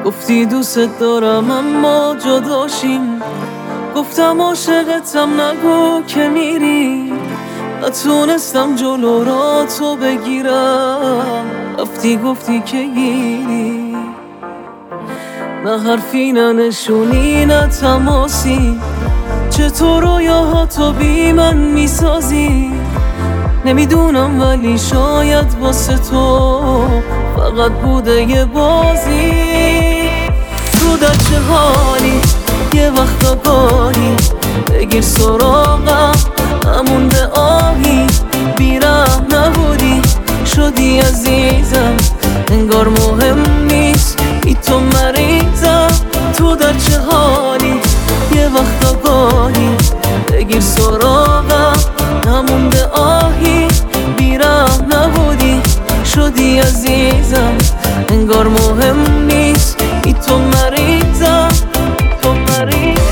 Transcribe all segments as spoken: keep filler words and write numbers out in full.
گفتی دوست دارم اما جداشیم، گفتم عاشقتم نگو که میری. نتونستم جلو را تو بگیرم، رفتی گفتی که گیری. نه حرفی نه نشونی نه تماسی، چطور رویاهاتو بی من میسازی. نمیدونم ولی شاید واسه تو فقط بوده یه بازی. تو در چه حالی؟ یه وقت آگاهی بگیر سراغم، نمونده آهی. بیرم نبودی شدی عزیزم، انگار مهم نیست بی تو مریضم. تو در چه حالی؟ یه وقت آگاهی بگیر سراغم، نمونده آهی. بیرم نبودی شدی عزیزم، انگار مهم نیست بی تو مریضم. تو مریضم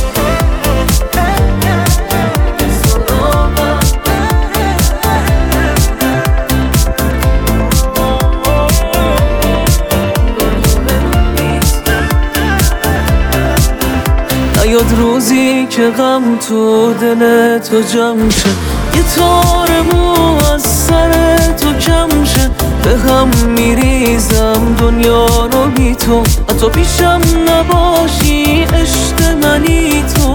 نیاد روزی که غم تو دل تو جمع شه، یه تار مو از سر تو کم شه. به هم میریزم دنیا رو بی تو، حتی پیشم نباشی عشق منی تو.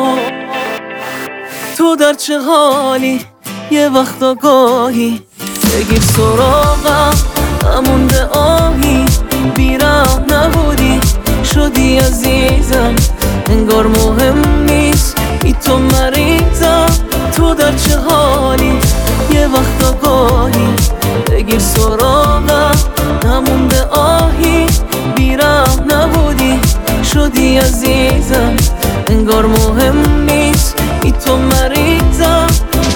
تو در چه حالی؟ یه وقت آگاهی بگیر سراغم، نمونده آهی. بیرم نبودی شدی عزیزم، انگار مهم نیست بی تو مریضم. تو در چه حالی؟ یه وقت آگاهی بگیر سراغم، نمونده آهی. بیرم نبودی شدی عزیزم، انگار مهم نیست بی تو مریضم.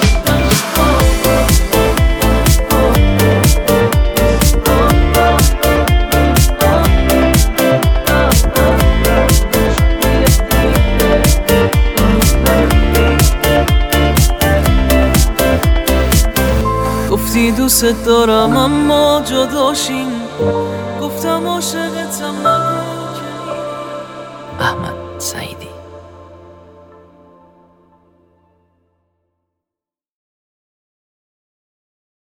گفتی دوست دارم اما جداشیم، گفتم عاشقتم نگو که. احمد سعیدی.